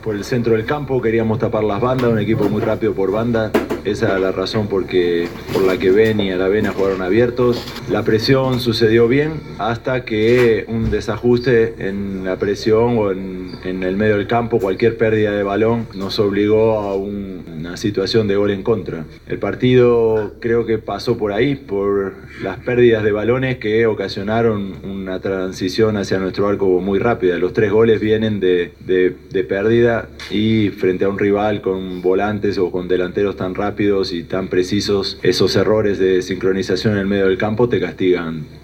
Por el centro del campo queríamos tapar las bandas, un equipo muy rápido por banda. Esa era la razón por la que Beni y Aravena jugaron abiertos. La presión sucedió bien hasta que un desajuste en la presión o en el medio del campo, cualquier pérdida de balón, nos obligó a una situación de gol en contra. El partido creo que pasó por ahí, por las pérdidas de balones que ocasionaron una transición hacia nuestro arco muy rápida. Los 3 goles vienen de pérdida y frente a un rival con volantes o con delanteros tan rápidos y tan precisos, esos errores de sincronización en el medio del campo te castigan.